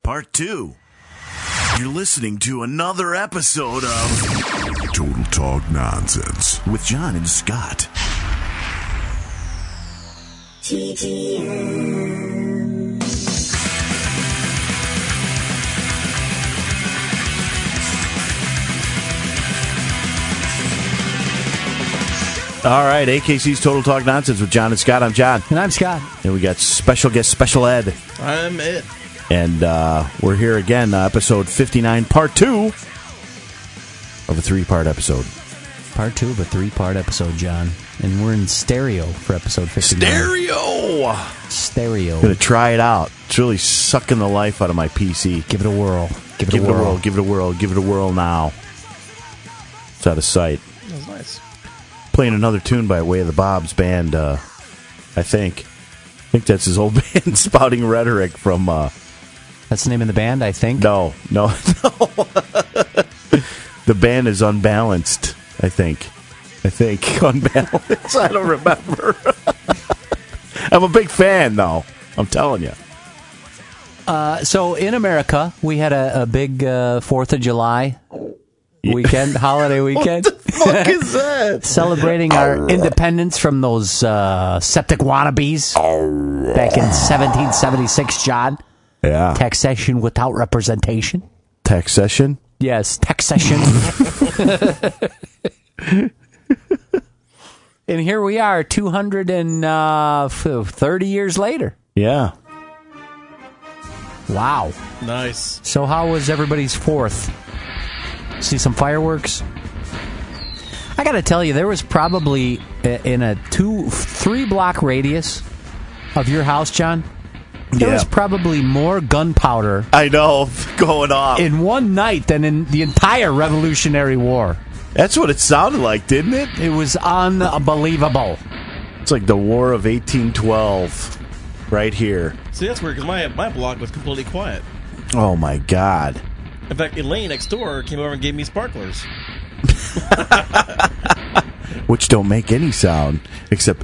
Part 2. You're listening to another episode of Total Talk Nonsense with John and Scott. All right, AKC's Total Talk Nonsense with John and Scott. I'm John. And I'm Scott. And we got special guest, Special Ed. I'm Ed. And we're here again, episode 59, part 2 of a 3-part episode. Part 2 of a 3-part episode, John. And we're in stereo for episode 59. Stereo. Gonna try it out. It's really sucking the life out of my PC. Give it a whirl. Give it a whirl. Give it a whirl. Give it a whirl now. It's out of sight. That was nice. Playing another tune by Way of the Bobs band, I think. I think that's his old band, Spouting Rhetoric from... That's the name of the band, I think? No. The band is Unbalanced, I think. Unbalanced. I don't remember. I'm a big fan, though. I'm telling you. So in America, we had a big 4th of July weekend, holiday weekend. What the fuck is that? Celebrating our independence from those septic wannabes back in 1776, John. Yeah. Taxation without representation. Taxation? Yes, taxation. And here we are, 230 years later. Yeah. Wow. Nice. So how was everybody's 4th? See some fireworks? I got to tell you, there was probably in a 2-3 block radius of your house, John. There was probably more gunpowder. I know, going off in one night than in the entire Revolutionary War. That's what it sounded like, didn't it? It was unbelievable. It's like the War of 1812, right here. See, that's weird, because my block was completely quiet. Oh, my God. In fact, Elaine next door came over and gave me sparklers. Which don't make any sound, except...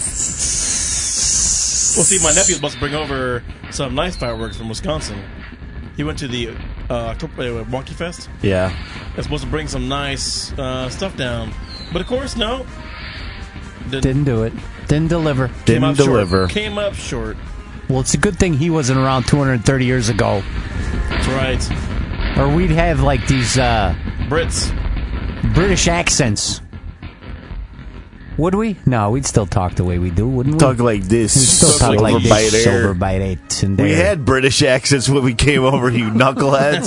Well, see, my nephew was supposed to bring over some nice fireworks from Wisconsin. He went to the Wonky Fest. Yeah. They're supposed to bring some nice stuff down. But, of course, no. Didn't do it. Didn't deliver. Didn't deliver. Came up short. Well, it's a good thing he wasn't around 230 years ago. That's right. Or we'd have, like, these... Brits. British accents. Would we? No, we'd still talk the way we do, wouldn't we? Talk like this. We'd still talk like this. Over by it. And we had British accents when we came over, you knuckleheads.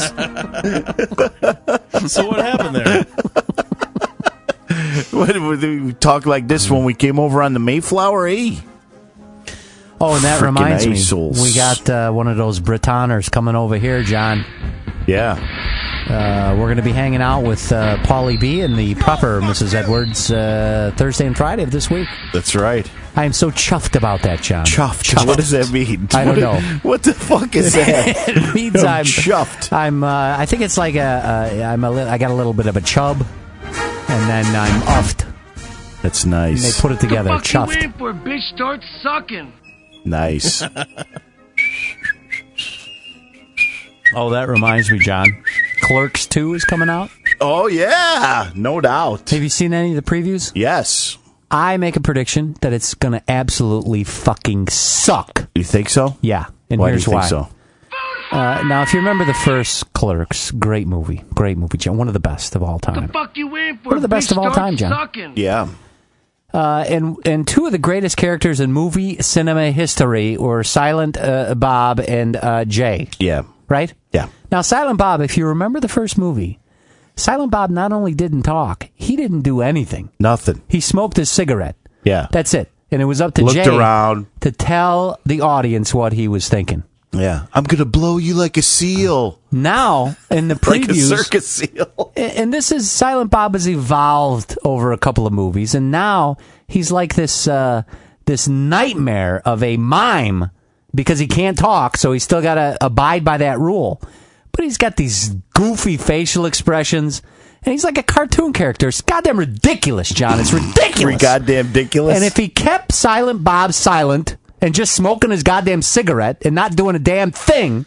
So what happened there? We talk like this when we came over on the Mayflower, eh? Oh, and that Frickin' reminds me. assholes. We got one of those Britanners coming over here, John. Yeah. We're going to be hanging out with Paulie B and the proper Mrs. Edwards Thursday and Friday of this week. That's right. I am so chuffed about that, John. Chuffed. What does that mean? I don't know. What the fuck is that? It means I'm chuffed. I think it's like I got a little bit of a chub, and then I'm uffed. That's nice. And they put it together. What the fuck Chuffed. you in for? Bitch, start sucking. Nice. Oh, that reminds me, John. Clerks 2 is coming out. Oh, yeah. No doubt. Have you seen any of the previews? Yes. I make a prediction that it's going to absolutely fucking suck. You think so? Yeah. And Why here's do you why. think so? Now, if you remember the first Clerks, great movie, John. One of the best of all time. The fuck you in for? One of the best Bitch, of all start time, John. Sucking. Yeah. And two of the greatest characters in movie cinema history were Silent Bob and Jay. Yeah. Right? Yeah. Now, Silent Bob, if you remember the first movie, Silent Bob not only didn't talk, he didn't do anything. Nothing. He smoked his cigarette. Yeah. That's it. And it was up to Looked Jay around. to tell the audience what he was thinking. Yeah. I'm going to blow you like a seal. Now, in the Like a previews... circus seal. And this is... Silent Bob has evolved over a couple of movies, and now he's like this nightmare of a mime because he can't talk, so he's still got to abide by that rule. But he's got these goofy facial expressions, and he's like a cartoon character. It's goddamn ridiculous, John. It's ridiculous. Goddamn ridiculous. And if he kept Silent Bob silent and just smoking his goddamn cigarette and not doing a damn thing,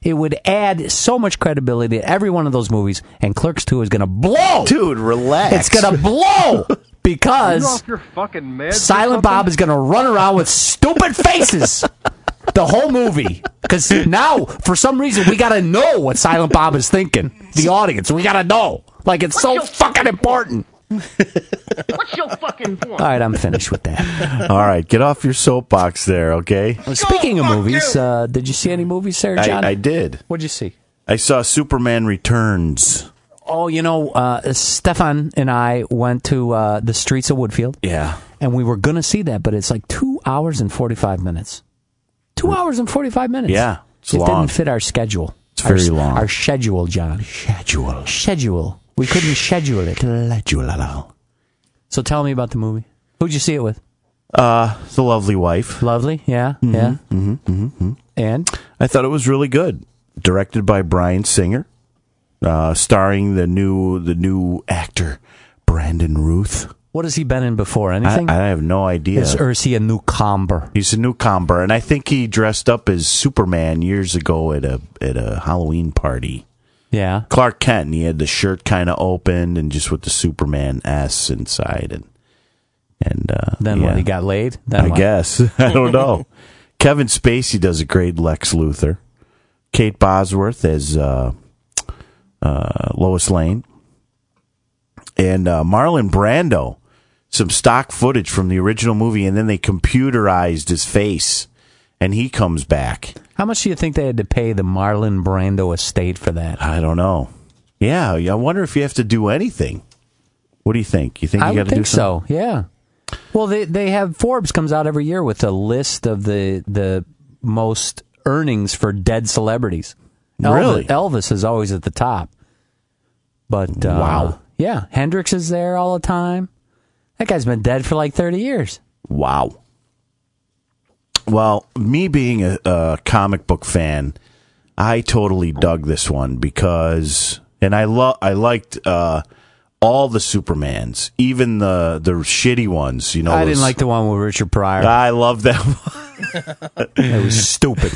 It would add so much credibility to every one of those movies, and Clerks 2 is going to blow. Dude, relax. It's going to blow because off your fucking meds or Silent Bob is going to run around with stupid faces the whole movie. Because now, for some reason, we got to know what Silent Bob is thinking. The audience, we got to know. Like, it's so fucking important. What's your fucking point? All right, I'm finished with that. All right, get off your soapbox there, okay? Speaking of movies, did you see any movies there, John? I did. What'd you see? I saw Superman Returns. Oh, Stefan and I went to the streets of Woodfield. Yeah. And we were going to see that, but it's like 2 hours and 45 minutes. 2 hours and 45 minutes. Yeah, it's it long. didn't fit our schedule. It's very long. Our schedule, John. Schedule. We couldn't schedule it. So tell me about the movie. Who'd you see it with? The Lovely Wife. Lovely, yeah, yeah. And? I thought it was really good. Directed by Bryan Singer. Starring the new actor, Brandon Routh. What has he been in before? Anything? I have no idea. Or is he a newcomer? He's a newcomer, and I think he dressed up as Superman years ago at a Halloween party. Yeah. Clark Kent, and he had the shirt kind of opened and just with the Superman S inside. And then yeah. when he got laid? I guess. I don't know. Kevin Spacey does a great Lex Luthor. Kate Bosworth as Lois Lane. And Marlon Brando. Some stock footage from the original movie, and then they computerized his face, and he comes back. How much do you think they had to pay the Marlon Brando estate for that? I don't know. Yeah, I wonder if you have to do anything. What do you think? You think you got to do something? So, yeah. Well, they have Forbes comes out every year with a list of the most earnings for dead celebrities. Really? Elvis is always at the top. But wow. Yeah, Hendrix is there all the time. That guy's been dead for like 30 years. Wow. Well, me being a comic book fan, I totally dug this one because, and I liked all the Supermans, even the shitty ones. You know, I didn't like the one with Richard Pryor. I love that one. It was stupid.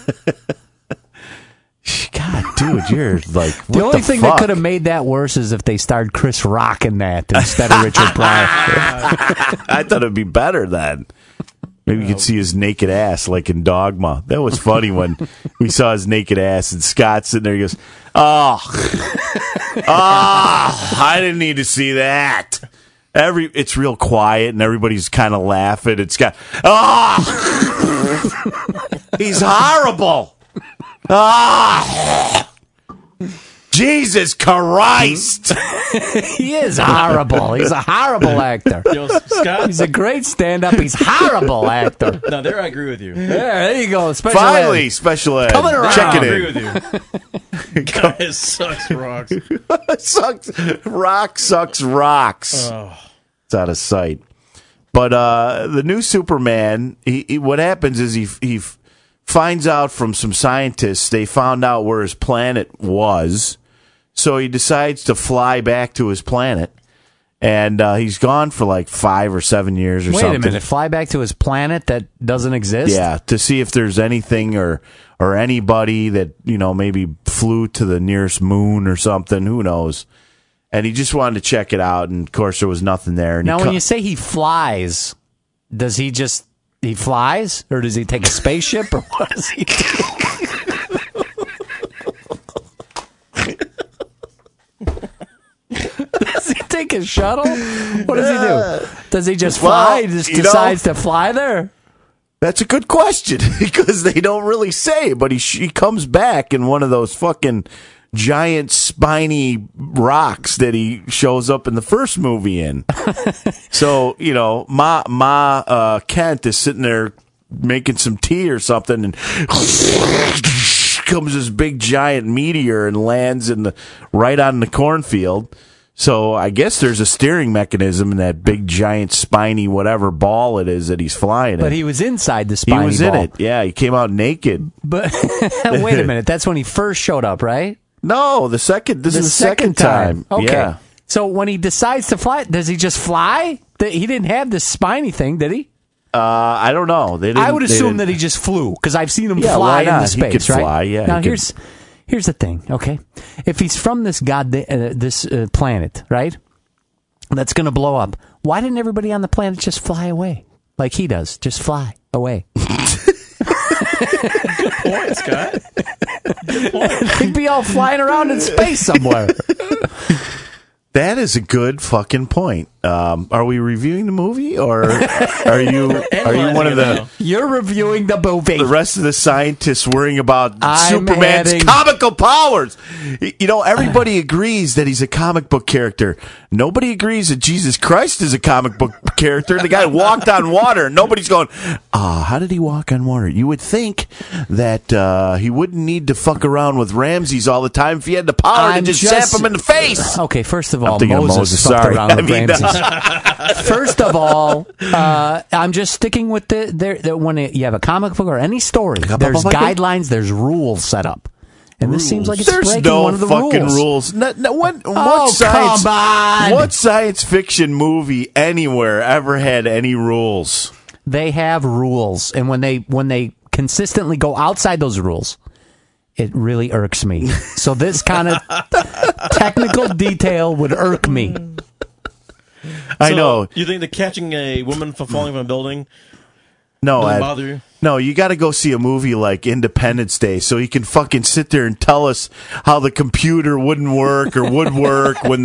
God, dude, you're like, what the only thing fuck? that could have made that worse is if they starred Chris Rock in that instead of Richard Pryor. I thought it'd be better then. Maybe you could see his naked ass like in Dogma. That was funny when we saw his naked ass and Scott's sitting there. He goes, I didn't need to see that. It's real quiet and everybody's kind of laughing. And Scott, he's horrible. Jesus Christ. He is horrible. He's a horrible actor. Yo, Scott? He's a great stand-up. He's a horrible actor. No, there I agree with you. There you go. Special Finally, ed. special ed. Coming around. Check I it agree in. with you. Guy sucks rocks. Sucks rocks. Oh. It's out of sight. But the new Superman, he what happens is he finds out from some scientists, they found out where his planet was, so he decides to fly back to his planet, and he's gone for like 5 or 7 years or something. Wait a minute, fly back to his planet that doesn't exist? Yeah, to see if there's anything or anybody that, you know, maybe flew to the nearest moon or something, who knows. And he just wanted to check it out, and of course there was nothing there. And now, when you say he flies, does he flies? Or does he take a spaceship? Or what does he do? Does he take a shuttle? What does he do? Does he just fly? He just decides to fly there? That's a good question, because they don't really say, but he comes back in one of those fucking giant spiny rocks that he shows up in the first movie in. So, you know, Ma Kent is sitting there making some tea or something, and comes this big giant meteor and lands right on the cornfield. So I guess there's a steering mechanism in that big giant spiny whatever ball it is that he's flying in. But he was inside the spiny ball. He was in it. Yeah, he came out naked. But wait a minute, that's when he first showed up, right? No, this is the second time. Okay. Yeah. So when he decides to fly, does he just fly? He didn't have this spiny thing, did he? I don't know. They didn't, I would assume that he just flew because I've seen him Yeah, fly why not? into space. He could right? fly, yeah, Now he could. here's the thing. Okay, if he's from this planet, right, that's going to blow up. Why didn't everybody on the planet just fly away like he does? Just fly away. Good point, Scott. Good point. They'd be all flying around in space somewhere. That is a good fucking point. Are we reviewing the movie, or are you one of the You're reviewing the movie. the rest of the scientists worrying about I'm Superman's adding- comical powers? You know, everybody agrees that he's a comic book character. Nobody agrees that Jesus Christ is a comic book character. The guy walked on water. Nobody's going, how did he walk on water? You would think that he wouldn't need to fuck around with Ramses all the time if he had the power to just zap him in the face. Okay, first of all, thinking of Moses Moses, fucked sorry. around with I mean, Ramses. First of all, I'm just sticking with when you have a comic book or any story, there's guidelines, there's rules set up. And this seems like it's There's breaking no one of the fucking rules. What come on. What science fiction movie anywhere ever had any rules? They have rules, and when they consistently go outside those rules, it really irks me. So this kind of technical detail would irk me. I know. You think that catching a woman from falling from a building No, doesn't Ed. bother you? No, you got to go see a movie like Independence Day so you can fucking sit there and tell us how the computer wouldn't work or would work when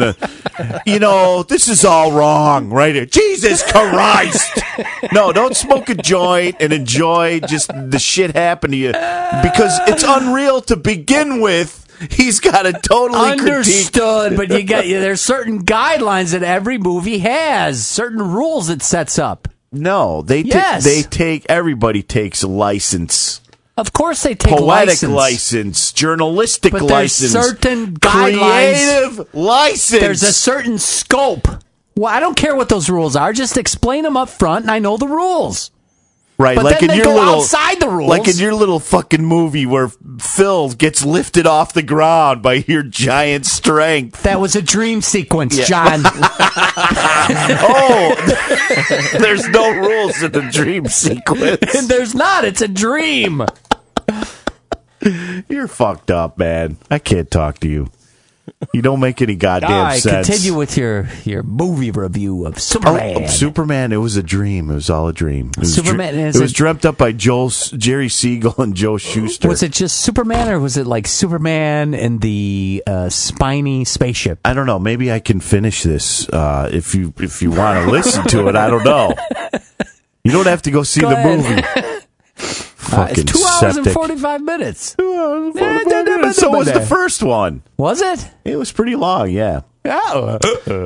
this is all wrong, right? Jesus Christ! No, don't smoke a joint and enjoy just the shit happen to you because it's unreal to begin with. He's got to totally Understood, but there's certain guidelines that every movie has, certain rules it sets up. No, everybody takes a license. Of course they take Poetic license, journalistic but license, there's certain guidelines. creative license. There's a certain scope. Well, I don't care what those rules are. Just explain them up front, and I know the rules. Right, But like then in they your go little outside the rules. like in your little fucking movie where Phil gets lifted off the ground by your giant strength. That was a dream sequence, John. There's no rules in the dream sequence. And there's not. It's a dream. You're fucked up, man. I can't talk to you. You don't make any goddamn All right, sense. continue with your movie review of Superman. Superman, it was a dream. It was all a dream. It was Superman, it was dreamt up by Jerry Siegel and Joe Shuster. Was it just Superman, or was it like Superman and the spiny spaceship? I don't know. Maybe I can finish this if you want to listen to it. I don't know. You don't have to go see the movie. Fucking it's 2 hours and septic. 45 minutes. 2 hours and 45 minutes. So was the first one. Was it? It was pretty long, yeah. Oh.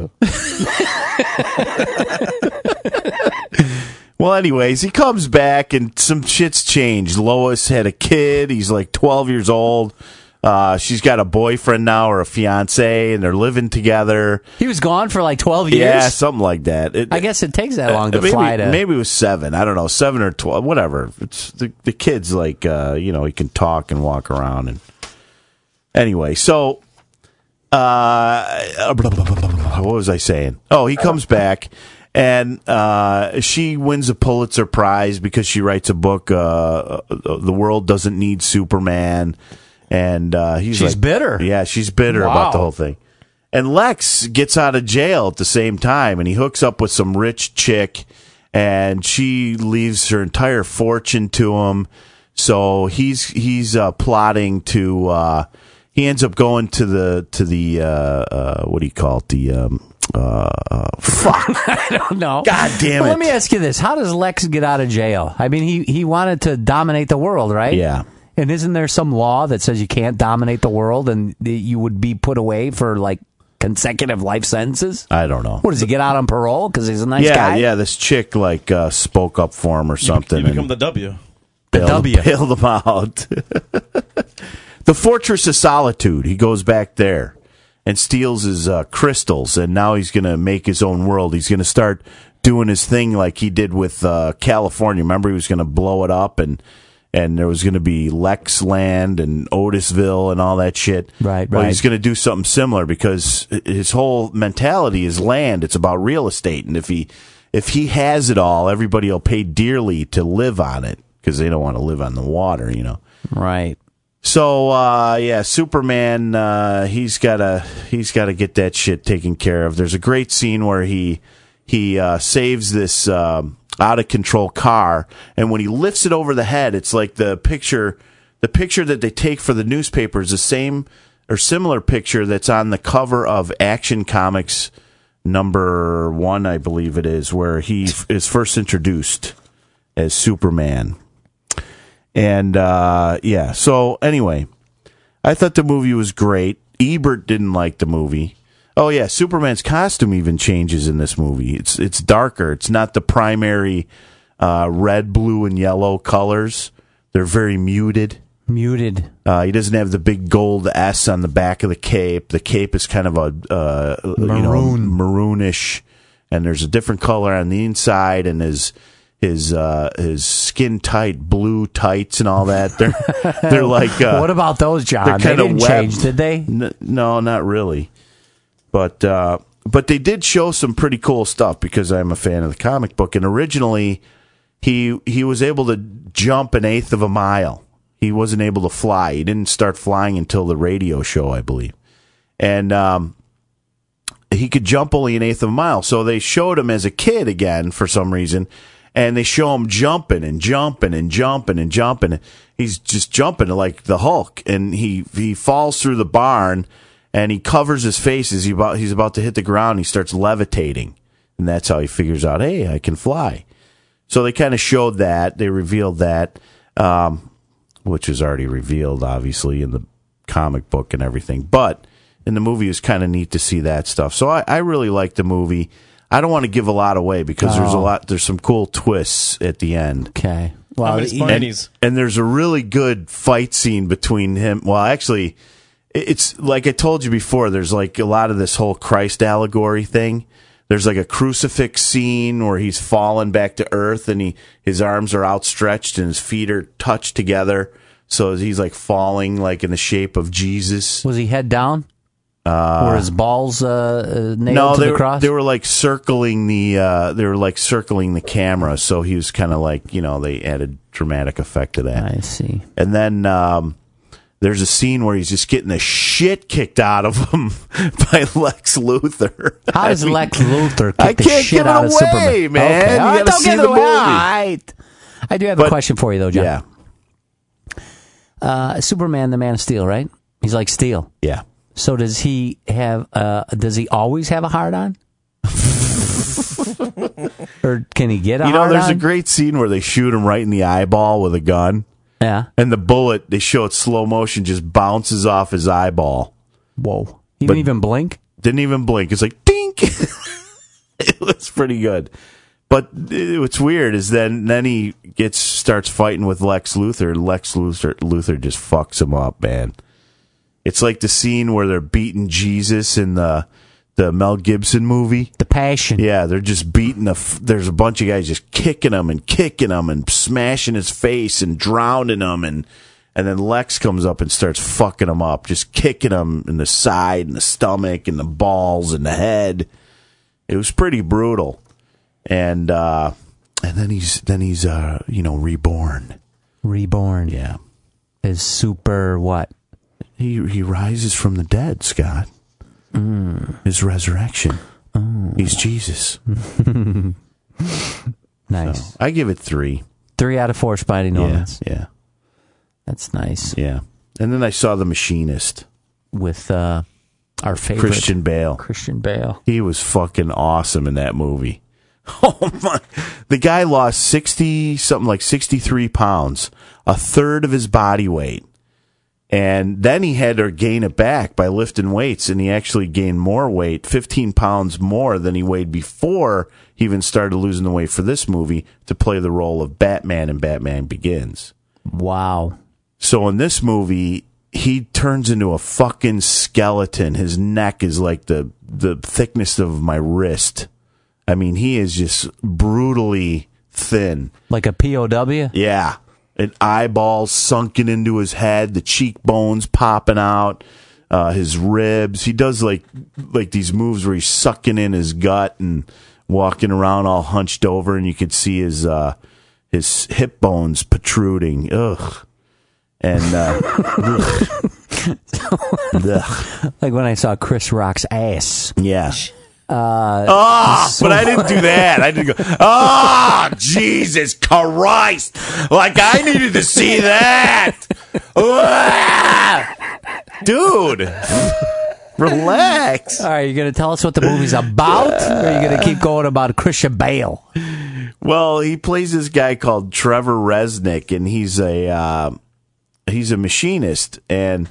Well, anyways, he comes back and some shit's changed. Lois had a kid. He's like 12 years old. She's got a boyfriend now or a fiance, and they're living together. He was gone for like 12 years? Yeah, something like that. I guess it takes that long to maybe, fly to... Maybe it was 7. I don't know, 7 or 12, whatever. It's the kid's like, he can talk and walk around. And anyway, so what was I saying? Oh, he comes back. And she wins a Pulitzer Prize because she writes a book, The World Doesn't Need Superman. And she's bitter. Yeah, she's bitter about the whole thing. And Lex gets out of jail at the same time, and he hooks up with some rich chick, and she leaves her entire fortune to him. So he's plotting to. He ends up going to the what do you call it? Fuck. I don't know. God damn it. Well, let me ask you this. How does Lex get out of jail? I mean, he wanted to dominate the world, right? Yeah. And isn't there some law that says you can't dominate the world and you would be put away for like consecutive life sentences? I don't know. What, does he get out on parole because he's a nice guy? Yeah, this chick spoke up for him or something. You become the W. W. Bailed him out. The Fortress of Solitude. He goes back there and steals his crystals, and now he's going to make his own world. He's going to start doing his thing like he did with California. Remember, he was going to blow it up, and there was going to be Lex Land and Otisville and all that shit. Right. Well, he's going to do something similar because his whole mentality is land. It's about real estate, and if he if he has it all, everybody will pay dearly to live on it because they don't want to live on the water, you know. Right. So Superman, he's gotta get that shit taken care of. There's a great scene where he saves this out of control car, and when he lifts it over the head, it's like the picture that they take for the newspaper is the same or similar picture that's on the cover of Action Comics #1, I believe it is, where he is first introduced as Superman. And, so anyway, I thought the movie was great. Ebert didn't like the movie. Oh, yeah, Superman's costume even changes in this movie. It's darker. It's not the primary red, blue, and yellow colors. They're very muted. He doesn't have the big gold S on the back of the cape. The cape is kind of a maroonish, and there's a different color on the inside, and his skin tight blue tights and all that. They're like. What about those, John? They didn't change, did they? No, not really. But they did show some pretty cool stuff because I'm a fan of the comic book. And originally, he was able to jump 1/8 of a mile. He wasn't able to fly. He didn't start flying until the radio show, I believe. And he could jump only 1/8 of a mile. So they showed him as a kid again for some reason. And they show him jumping and jumping and jumping and jumping. He's just jumping like the Hulk. And he falls through the barn, and he covers his face as he's about to hit the ground. He starts levitating. And that's how he figures out, hey, I can fly. So they kind of showed that. They revealed that, which was already revealed, obviously, in the comic book and everything. But in the movie, it was kind of neat to see that stuff. So I really liked the movie. I don't want to give a lot away because there's some cool twists at the end. Okay. Well, and there's a really good fight scene between him. Well, actually, it's like I told you before, there's like a lot of this whole Christ allegory thing. There's like a crucifix scene where he's fallen back to earth and his arms are outstretched and his feet are touched together. So he's like falling like in the shape of Jesus. Was he head down? Were his balls nailed to the cross? They were like circling the camera, so he was kind of like, they added dramatic effect to that. I see. And then there's a scene where he's just getting the shit kicked out of him by Lex Luthor. How does Lex Luthor kick the shit out of Superman? I can't give it away, man. Okay. You gotta see the movie. Right. I do have a question for you, though, John. Yeah. Superman, the Man of Steel, right? He's like steel. Yeah. So does he have? Does he always have a hard on? Or can he get a hard on? There's a great scene where they shoot him right in the eyeball with a gun. Yeah. And the bullet, they show it slow motion, just bounces off his eyeball. Whoa. He didn't even blink? Didn't even blink. It's like, dink! It was pretty good. But what's weird is then he starts fighting with Lex Luthor. Lex Luthor just fucks him up, man. It's like the scene where they're beating Jesus in the Mel Gibson movie. The Passion. Yeah, they're just beating there's a bunch of guys just kicking him and smashing his face and drowning him. And then Lex comes up and starts fucking him up, just kicking him in the side and the stomach and the balls and the head. It was pretty brutal. And then he's reborn. Reborn. Yeah. Is super what? He rises from the dead, Scott. His resurrection. He's Jesus. Nice. So, I give it 3. 3 out of 4 Spidey Normans. Yeah. That's nice. Yeah. And then I saw The Machinist. With our favorite. Christian Bale. He was fucking awesome in that movie. Oh my. The guy lost 63 pounds. A third of his body weight. And then he had to gain it back by lifting weights, and he actually gained more weight, 15 pounds more than he weighed before he even started losing the weight for this movie to play the role of Batman in Batman Begins. Wow. So in this movie, he turns into a fucking skeleton. His neck is like the thickness of my wrist. I mean, he is just brutally thin. Like a POW? Yeah. And eyeballs sunken into his head, the cheekbones popping out, his ribs. He does like these moves where he's sucking in his gut and walking around all hunched over, and you could see his hip bones protruding. Ugh. And ugh. Ugh. Like when I saw Chris Rock's ass. Yeah. But I didn't do that. I didn't go, Jesus Christ. Like, I needed to see that. Dude, relax. All right, you going to tell us what the movie's about? Or are you going to keep going about Christian Bale? Well, he plays this guy called Trevor Resnick, and he's a machinist, and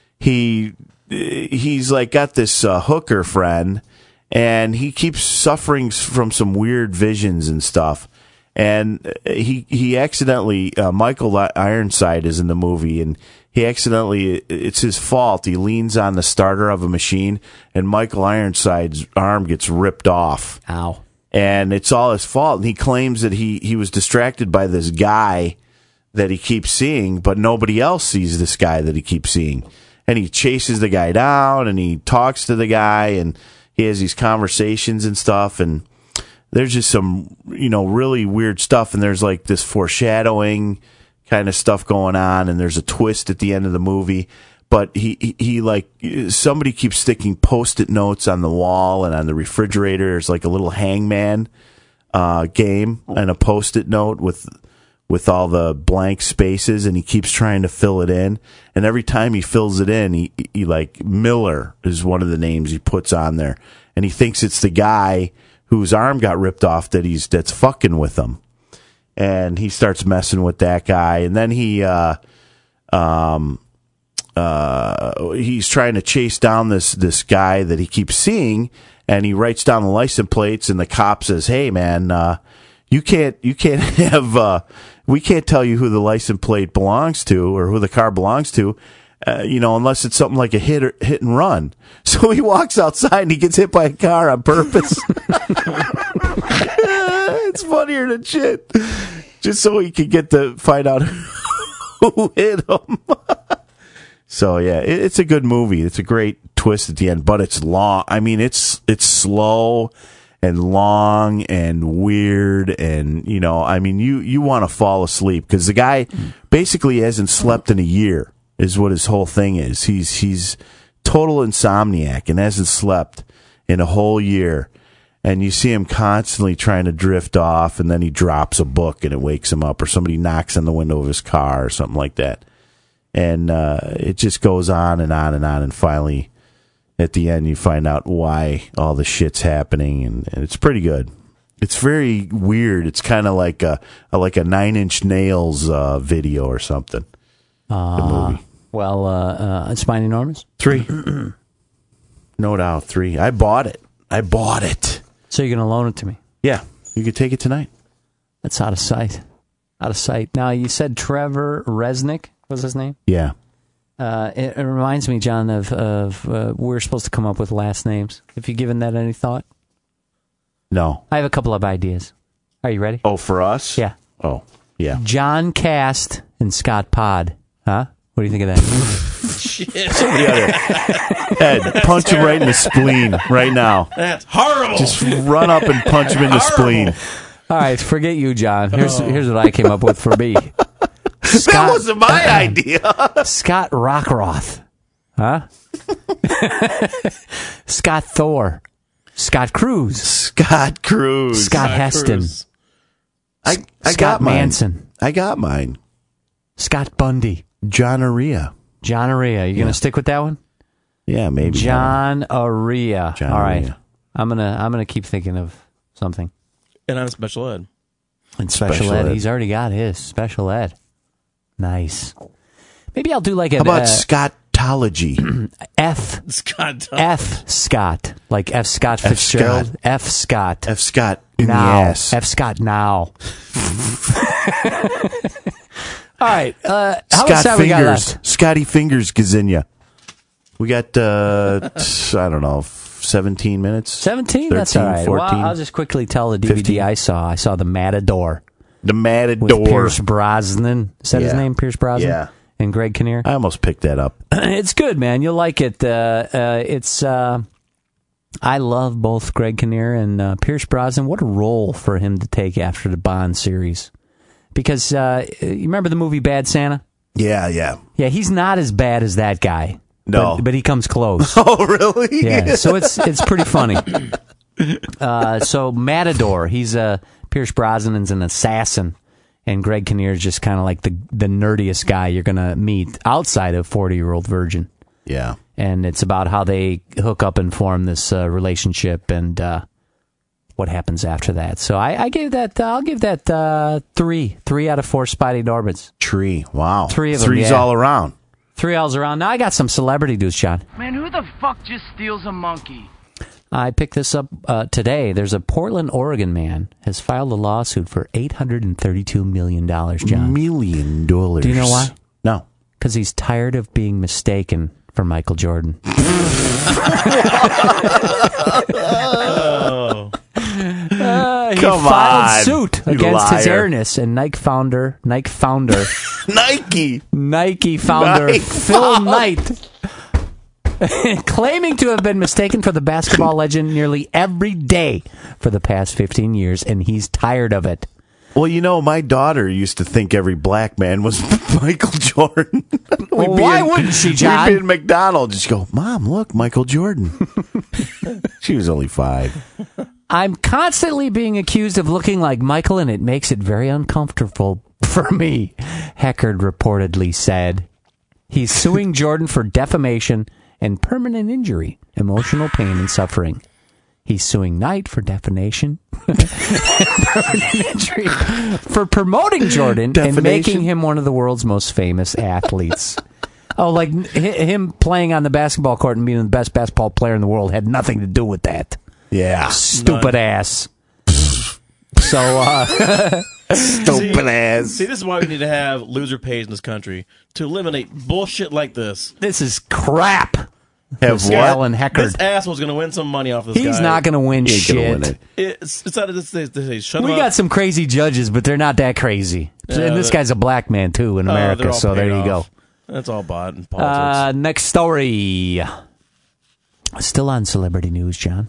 he's like got this hooker friend, and he keeps suffering from some weird visions and stuff. And he accidentally, Michael Ironside is in the movie, and he accidentally, it's his fault. He leans on the starter of a machine, and Michael Ironside's arm gets ripped off. Ow. And it's all his fault. And he claims that he was distracted by this guy that he keeps seeing, but nobody else sees this guy that he keeps seeing. And he chases the guy down, and he talks to the guy, and he has these conversations and stuff, and there's just some, really weird stuff, and there's like this foreshadowing kind of stuff going on, and there's a twist at the end of the movie. But he like, somebody keeps sticking Post-it notes on the wall and on the refrigerator. There's like a little hangman game and a Post-it note with all the blank spaces, and he keeps trying to fill it in. And every time he fills it in, he like, Miller is one of the names he puts on there. And he thinks it's the guy whose arm got ripped off that's fucking with him. And he starts messing with that guy. And then he's trying to chase down this guy that he keeps seeing, and he writes down the license plates, and the cop says, "Hey man, you can't have, we can't tell you who the license plate belongs to or who the car belongs to, unless it's something like a hit and run." So he walks outside and he gets hit by a car on purpose. It's funnier than shit. Just so he could find out who hit him. So yeah, it's a good movie. It's a great twist at the end, but it's long. I mean, it's slow and long and weird, and you want to fall asleep because the guy basically hasn't slept in a year, is what his whole thing is. He's total insomniac and hasn't slept in a whole year, and you see him constantly trying to drift off, and then he drops a book and it wakes him up, or somebody knocks on the window of his car or something like that, and it just goes on and on and on, and finally at the end, you find out why all the shit's happening, and it's pretty good. It's very weird. It's kind of like a 9 Inch Nails video or something. The movie. Well, it's mine enormous. 3. No doubt, 3. I bought it. So you're going to loan it to me? Yeah, you could take it tonight. That's out of sight. Out of sight. Now, you said Trevor Resnick was his name? Yeah. It reminds me, John, of we're supposed to come up with last names. Have you given that any thought? No. I have a couple of ideas. Are you ready? Oh, for us? Yeah. Oh, yeah. John Cast and Scott Pod. Huh? What do you think of that? Shit. Somebody out there. Ed, punch him right in the spleen right now. That's horrible. Just run up and punch him in the spleen. All right, forget you, John. Here's what I came up with for B. Scott, that wasn't my idea. Scott Rockroth. Huh? Scott Thor. Scott Cruz. Scott Cruz. Scott Heston. Cruz. I Scott got mine. Manson. I got mine. Scott Bundy. John Aria. John Aria. You gonna stick with that one? Yeah, maybe. John Aria. John All right. Aria. I'm gonna keep thinking of something. And I'm special ed. And special ed. He's already got his special ed. Nice. Maybe I'll do like a How about Scottology? F Scott. F Scott, like F Scott Fitzgerald. F Scott. F. Scott in now. the ass. F Scott now. All right. How much Scott time we got Fingers. left? Scotty Fingers Gazinia. We got, I don't know, 17 minutes? 17? 13, That's all right. 14. Well, I'll just quickly tell the DVD 15. I saw. I saw The Matador. The With Matador. Pierce Brosnan. Is that his Yeah. name? Pierce Brosnan? Yeah. And Greg Kinnear? I almost picked that up. It's good, man. You'll like it. It's I love both Greg Kinnear and Pierce Brosnan. What a role for him to take after the Bond series. Because you remember the movie Bad Santa? Yeah. Yeah, he's not as bad as that guy. No. But he comes close. Oh, really? Yeah, so it's pretty funny. So Matador, he's Pierce Brosnan's an assassin, and Greg Kinnear is just kind of like the nerdiest guy you're going to meet outside of 40-Year-Old Virgin. Yeah. And it's about how they hook up and form this relationship and what happens after that. So I'll give that 3 out of 4 Spidey Norbits. Tree. Wow. 3 of them, Three's yeah. all around. 3 L's around. Now I got some celebrity news, John. Man, who the fuck just steals a monkey? I picked this up today. There's a Portland, Oregon man has filed a lawsuit for $832 million, John. $1 million. Do you know why? No. Because he's tired of being mistaken for Michael Jordan. He Come filed on, suit you against his liar. airness and Nike founder Nike. Phil Nike. Knight, claiming to have been mistaken for the basketball legend nearly every day for the past 15 years, and he's tired of it. Well, you know, my daughter used to think every black man was Michael Jordan. Well, why wouldn't she, John? We'd be in McDonald's. She'd go, Mom, look, Michael Jordan. She was only 5. I'm constantly being accused of looking like Michael, and it makes it very uncomfortable for me, Heckard reportedly said. He's suing Jordan for defamation and permanent injury, emotional pain and suffering. He's suing Knight for defamation and permanent injury for promoting Jordan and making him one of the world's most famous athletes. Oh, like him playing on the basketball court and being the best basketball player in the world had nothing to do with that. Yeah. Stupid ass. So, Stupid ass. See, this is why we need to have loser pays in this country to eliminate bullshit like this. this is crap. Have what? Alan Heckard. This asshole's going to win some money off this guy. He's not going to win He ain't shit. gonna win it. It's out of this. Shut We him got up. some crazy judges, but they're not that crazy. And this guy's a black man, too, in They're America, all so there paid you go. off. That's all bought in politics. Next story. Still on celebrity news, John.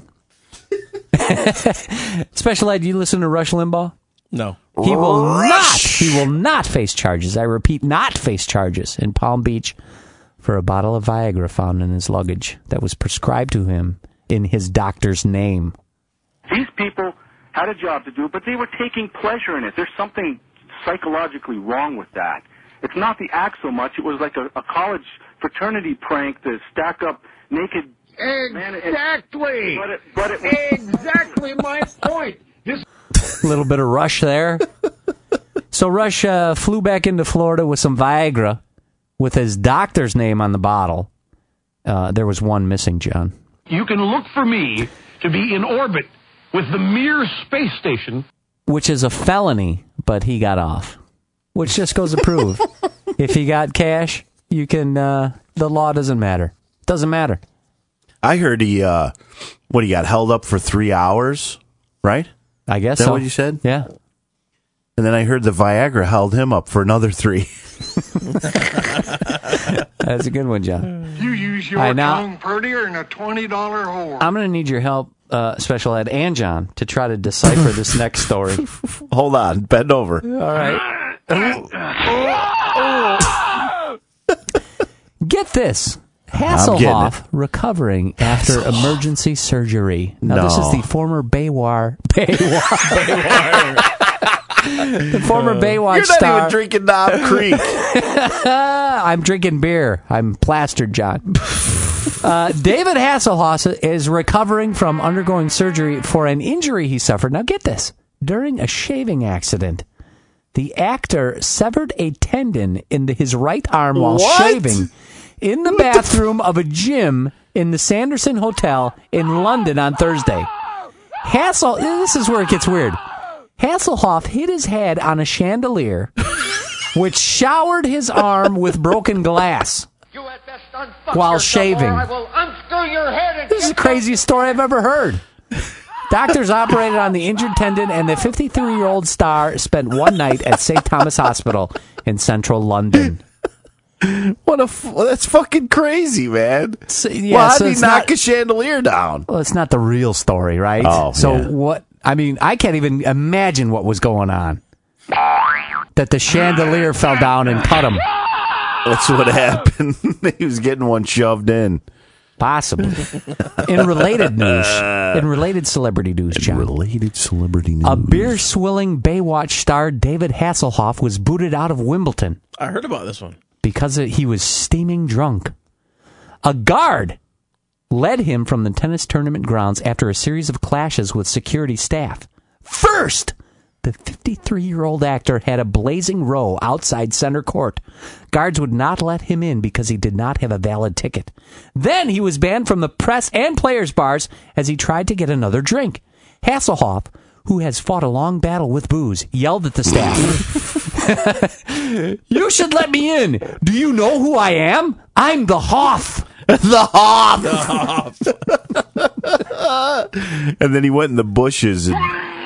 Special Ed, you listen to Rush Limbaugh? No. He will not face charges. I repeat, not face charges in Palm Beach for a bottle of Viagra found in his luggage that was prescribed to him in his doctor's name. These people had a job to do, but they were taking pleasure in it. There's something psychologically wrong with that. It's not the act so much. It was like a college fraternity prank to stack up naked men. Exactly. But it was Exactly my point. A little bit of Rush there. So Rush flew back into Florida with some Viagra with his doctor's name on the bottle. There was one missing, John. You can look for me to be in orbit with the Mir space station. Which is a felony, but he got off. Which just goes to prove, if he got cash, you can, the law doesn't matter. Doesn't matter. I heard he got held up for 3 hours, right? I guess Is that so. what you said? Yeah. And then I heard the Viagra held him up for another 3. That's a good one, John. You use your All right, now- tongue prettier than a $20 whore. I'm going to need your help, Special Ed and John, to try to decipher this next story. Hold on. Bend over. All right. Get this. Hasselhoff recovering after emergency surgery. Now, this is the former Baywatch the former Baywatch You're not star. even drinking Knob Creek. I'm drinking beer. I'm plastered, John. David Hasselhoff is recovering from undergoing surgery for an injury he suffered. Now, get this. During a shaving accident, the actor severed a tendon in his right arm while shaving in the bathroom of a gym in the Sanderson Hotel in London on Thursday. This is where it gets weird. Hasselhoff hit his head on a chandelier, which showered his arm with broken glass while shaving. This is the craziest story I've ever heard. Doctors operated on the injured tendon, and the 53-year-old star spent one night at St. Thomas Hospital in central London. That's fucking crazy, man. Yeah, well, how so did he it's knock not- a chandelier down? Well, it's not the real story, right? Oh, so yeah. what? I mean, I can't even imagine what was going on. That the chandelier fell down and cut him. That's what happened. He was getting one shoved in. Possibly. In related news, in related celebrity news, John. Related celebrity news. A beer-swilling Baywatch star, David Hasselhoff, was booted out of Wimbledon I heard about this one. because he was steaming drunk. A guard led him from the tennis tournament grounds after a series of clashes with security staff. First, the 53-year-old actor had a blazing row outside center court. Guards would not let him in because he did not have a valid ticket. Then he was banned from the press and players' bars as he tried to get another drink. Hasselhoff, who has fought a long battle with booze, yelled at the staff. "You should let me in. Do you know who I am? I'm the Hoff." The Hoff! And then he went in the bushes and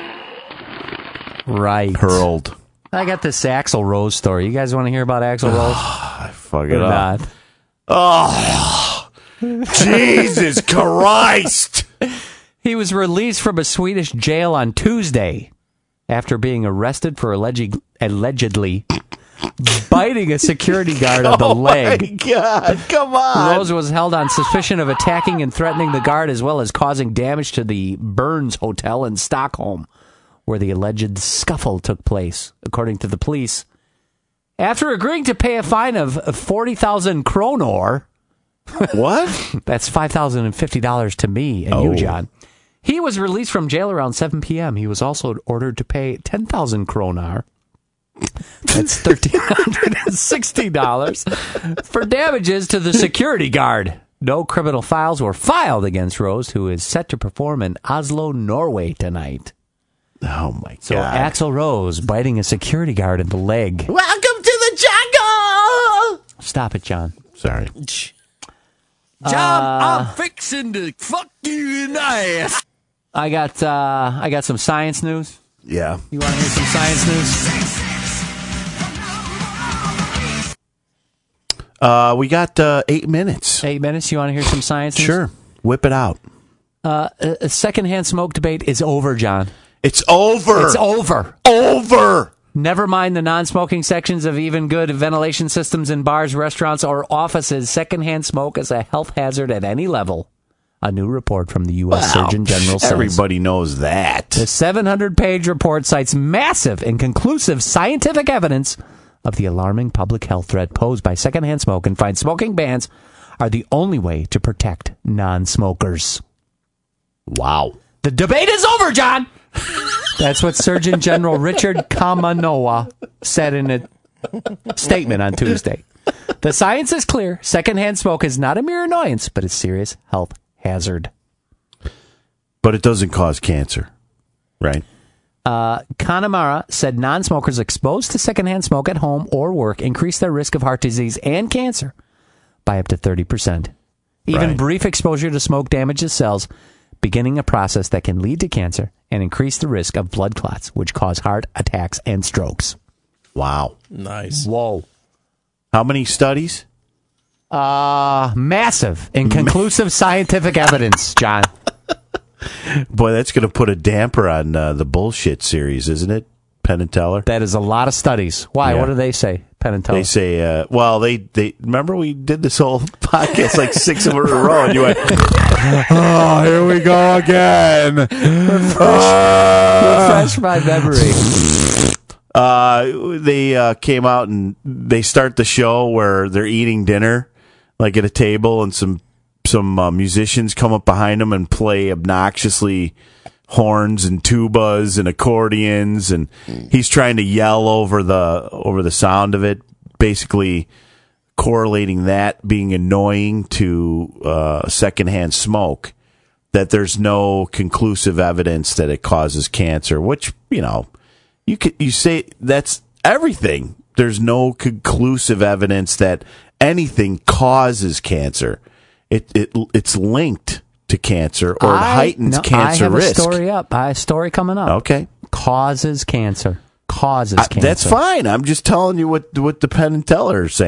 Right. hurled. I got this Axl Rose story. You guys want to hear about Axl Rose? Fuck it Or up. not? Oh, Jesus Christ! He was released from a Swedish jail on Tuesday after being arrested for allegedly biting a security guard on the leg. Oh, my God, come on. Rose was held on suspicion of attacking and threatening the guard as well as causing damage to the Burns Hotel in Stockholm, where the alleged scuffle took place, according to the police. After agreeing to pay a fine of 40,000 kronor, What? that's $5,050 to me and you, John, he was released from jail around 7 p.m. He was also ordered to pay 10,000 kronar. That's $1,360 for damages to the security guard. No criminal files were filed against Rose, who is set to perform in Oslo, Norway tonight. Oh, my So God. Axl Rose biting a security guard in the leg. Welcome to the jungle! Stop it, John. Sorry. John, I'm fixing to fuck you in the ass. I got some science news. Yeah. You want to hear some science news? We got 8 minutes. 8 minutes. You want to hear some science news? Sure. Whip it out. A secondhand smoke debate is over, John. It's over. It's over. Over. Never mind the non-smoking sections of even good ventilation systems in bars, restaurants, or offices. Secondhand smoke is a health hazard at any level. A new report from the U.S. Surgeon General says. Everybody knows that. The 700-page report cites massive and conclusive scientific evidence of the alarming public health threat posed by secondhand smoke and finds smoking bans are the only way to protect non-smokers. Wow. The debate is over, John! That's what Surgeon General Richard Kamanoa said in a statement on Tuesday. The science is clear. Secondhand smoke is not a mere annoyance, but a serious health hazard. But it doesn't cause cancer, right? Connemara said non-smokers exposed to secondhand smoke at home or work increase their risk of heart disease and cancer by up to 30%. Even Right. brief exposure to smoke damages cells, beginning a process that can lead to cancer and increase the risk of blood clots, which cause heart attacks and strokes. Wow. Nice. Whoa. How many studies? Massive and conclusive scientific evidence, John. Boy, that's going to put a damper on the bullshit series, isn't it? Penn and Teller. That is a lot of studies. Why? Yeah. What do they say, Penn and Teller? They say, well, they remember we did this whole podcast like 6 of them in a row, and you went, oh, here we go again. Refresh my memory. They came out and they start the show where they're eating dinner, like at a table, and some musicians come up behind them and play obnoxiously horns and tubas and accordions, and he's trying to yell over the sound of it, basically correlating that being annoying to secondhand smoke, that there's no conclusive evidence that it causes cancer, which, you say that's everything. There's no conclusive evidence that anything causes cancer. It's linked to cancer, or it heightens cancer I have risk. a story up. I have a story coming up. Okay. Causes cancer. Cancer. That's fine. I'm just telling you what the Penn and Teller are saying.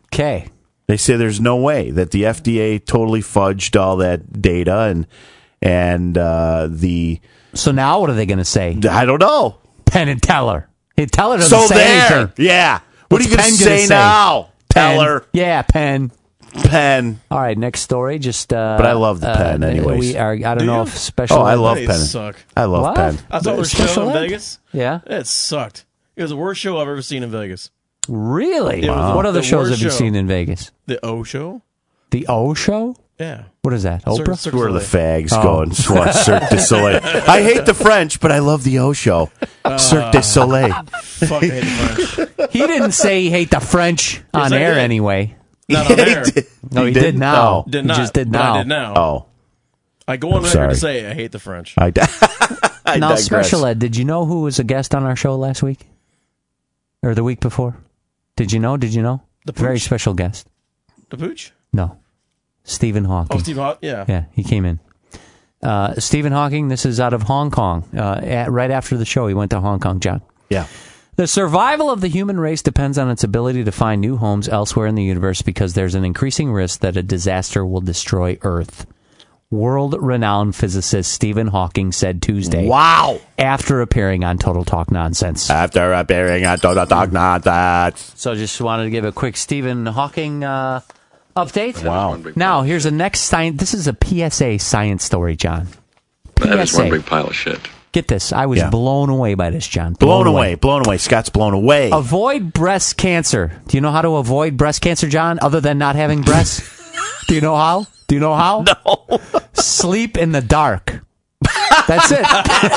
Okay. They say there's no way that the FDA totally fudged all that data and the. So now what are they going to say? I don't know. Penn and Teller. Hey, Teller doesn't say anything. Yeah. What are you going to Penn say now? Teller. Yeah, Penn. Penn. All right, next story. Just. But I love the Penn, anyways. I don't know if special. Oh, I love They Penn. suck. I love What? Penn. I saw their Special show in ed? Vegas. Yeah. It sucked. It was the worst show I've ever seen in Vegas. Really? It was What other the shows worst have you show. seen in Vegas? The O Show? The O Show? Yeah. What is that? Oprah? Cirque du Where the Soleil. fags go and watch Cirque du Soleil. I hate the French, but I love the O Show. Cirque du Soleil. Fuck, I hate the French. He didn't say he hate the French on I air did. anyway. Not on air. No, he did now. Did He not. just did but now. I did now. Oh. I go on record sorry. to say I hate the French. I Now, digress. Special Ed, did you know who was a guest on our show last week? Or the week before? Did you know? The Pooch? Very special guest. The Pooch? No. Stephen Hawking. Oh, Steve Hawking? Yeah. Yeah, he came in. Stephen Hawking, this is out of Hong Kong. Right after the show, he went to Hong Kong, John. Yeah. The survival of the human race depends on its ability to find new homes elsewhere in the universe because there's an increasing risk that a disaster will destroy Earth. World-renowned physicist Stephen Hawking said Tuesday. Wow. After appearing on Total Talk Nonsense. After appearing at Total Talk Nonsense. So just wanted to give a quick Stephen Hawking update. Wow. Now, here's the next science. This is a PSA science story, John. That is one PSA. big pile of shit. Get this. I was Yeah. blown away by this, John. Blown away. Scott's blown away. Avoid breast cancer. Do you know how to avoid breast cancer, John, other than not having breasts? Do you know how? No. Sleep in the dark. That's it.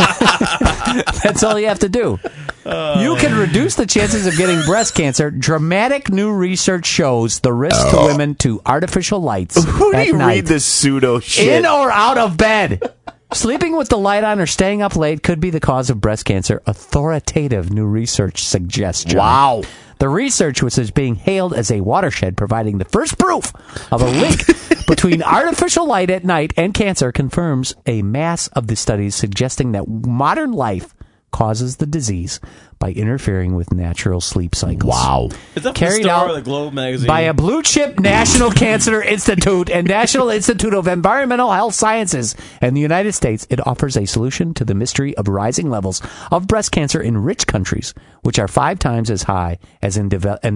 That's all you have to do. You can reduce the chances of getting breast cancer. Dramatic new research shows the risk to women to artificial lights Who do at you night. read this pseudo shit? In or out of bed. Sleeping with the light on or staying up late could be the cause of breast cancer. Authoritative new research suggests. John. Wow. The research, which is being hailed as a watershed, providing the first proof of a link between artificial light at night and cancer, confirms a mass of the studies suggesting that modern life causes the disease by interfering with natural sleep cycles. Wow. Is that Carried the Star out or the Globe magazine? by a blue chip National Cancer Institute and National Institute of Environmental Health Sciences in the United States, it offers a solution to the mystery of rising levels of breast cancer in rich countries, which are 5 times as high as in the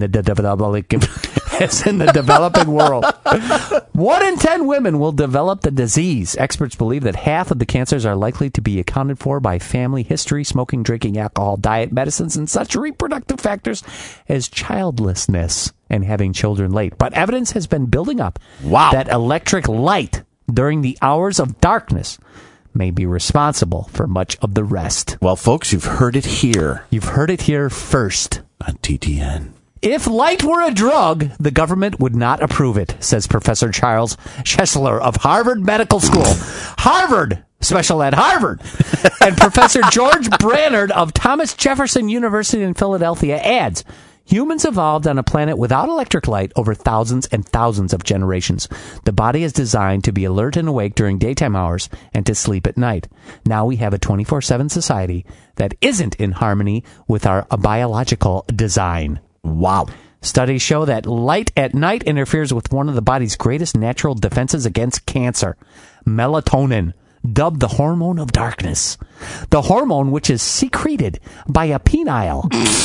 developing world. 1 in 10 women will develop the disease. Experts believe that half of the cancers are likely to be accounted for by family history, smoking, drinking, alcohol, diet, medicines, and such reproductive factors as childlessness and having children late. But evidence has been building up that electric light during the hours of darkness may be responsible for much of the rest. Well, folks, you've heard it here. You've heard it here first. On TTN. If light were a drug, the government would not approve it, says Professor Charles Chesler of Harvard Medical School. Harvard! Special Ed Harvard. And Professor George Brannard of Thomas Jefferson University in Philadelphia adds, humans evolved on a planet without electric light over thousands and thousands of generations. The body is designed to be alert and awake during daytime hours and to sleep at night. Now we have a 24/7 society that isn't in harmony with our biological design. Wow. Studies show that light at night interferes with one of the body's greatest natural defenses against cancer, melatonin, dubbed the hormone of darkness. The hormone which is secreted by a pineal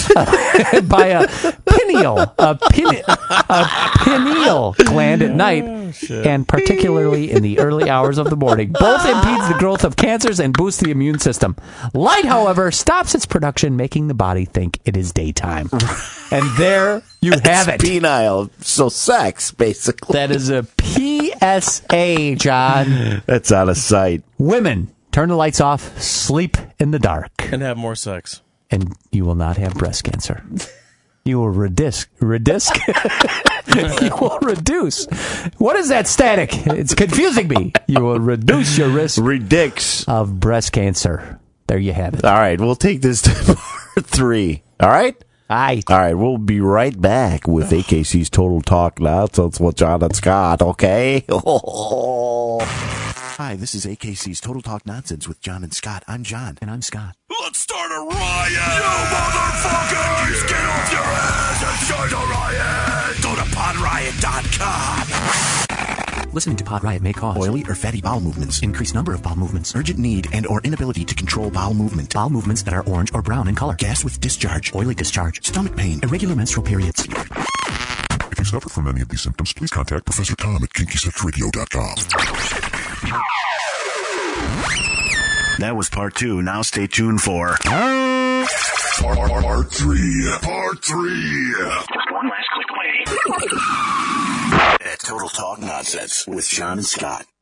gland at night, and particularly in the early hours of the morning. Both impedes the growth of cancers and boosts the immune system. Light, however, stops its production, making the body think it is daytime. And there you have it. Penile. So sex, basically. That is a PSA, John. That's out of sight. Women, turn the lights off, sleep in the dark, and have more sex. And you will not have breast cancer. You will reduce. You will reduce. What is that static? It's confusing me. You will reduce your risk of breast cancer. There you have it. All right, we'll take this to part 3. All right? Aye. All right, we'll be right back with AKC's Total Talk Nonsense with John and Scott, okay? Hi, this is AKC's Total Talk Nonsense with John and Scott. I'm John. And I'm Scott. Let's start a riot! You motherfuckers! Get off your ass and start a riot! Go to Listening to Pod Riot may cause oily or fatty bowel movements, increased number of bowel movements, urgent need and or inability to control bowel movement, bowel movements that are orange or brown in color, gas with discharge, oily discharge, stomach pain, irregular menstrual periods. If you suffer from any of these symptoms, please contact Professor Tom at KinkySexRadio.com. That was part 2. Now stay tuned for Part 3. Part 3. Just one last quick way. Total Talk Nonsense with Sean and Scott.